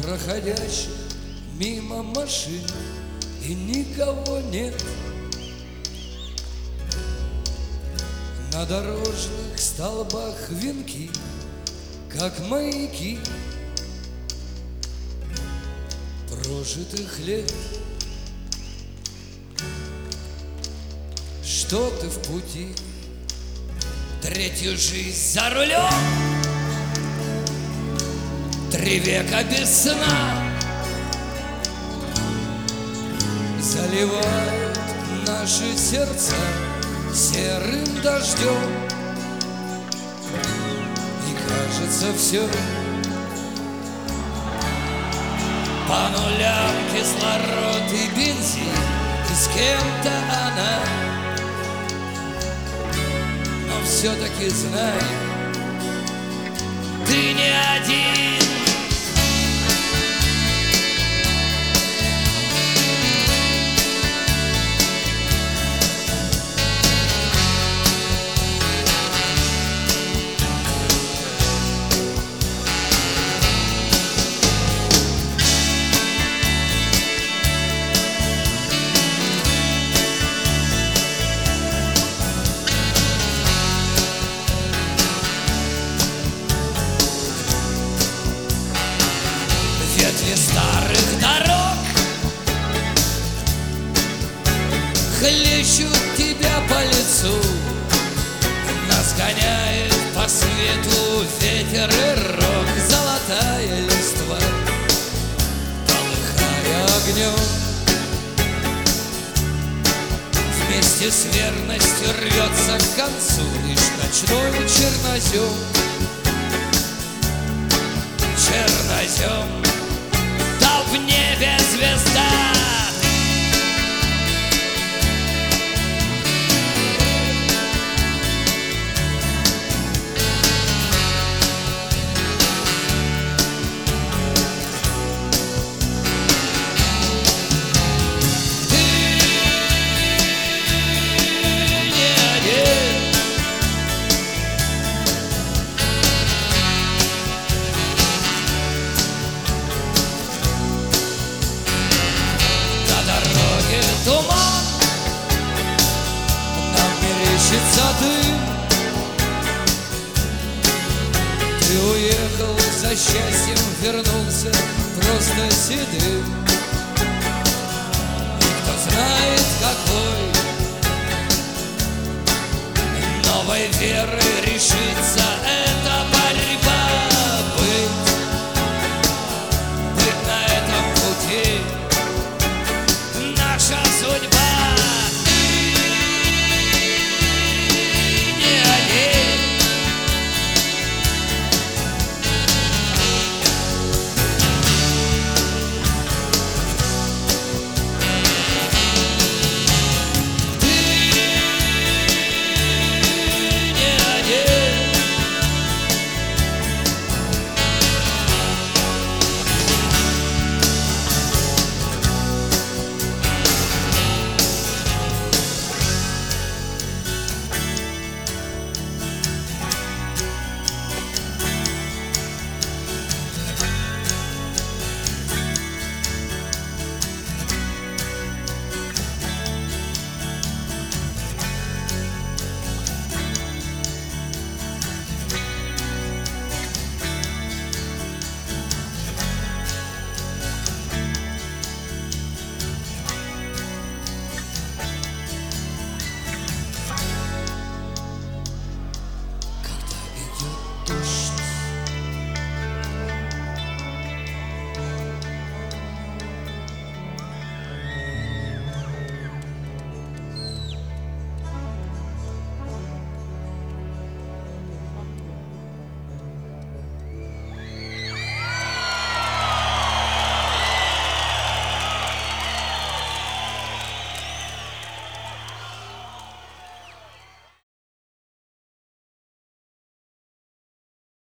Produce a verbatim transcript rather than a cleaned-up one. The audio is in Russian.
проходящих мимо машин, и никого нет. На дорожных столбах венки, как маяки прожитых лет. Что ты в пути, третью жизнь за рулем, три века без сна заливают наши сердца серым дождем. И кажется все по нулям, кислород и бензин, и с кем-то она. Но все-таки знай, ты не один. Ветви старых дорог хлещут тебя по лицу, нас гоняет по свету ветер и рок, золотая листва, полыхая огнем. Вместе с верностью рвется к концу лишь ночной чернозем. Чернозем, да в небе звезда. Туман, нам мерещится дым. Ты уехал за счастьем, вернулся просто седым. И кто знает какой новой веры решится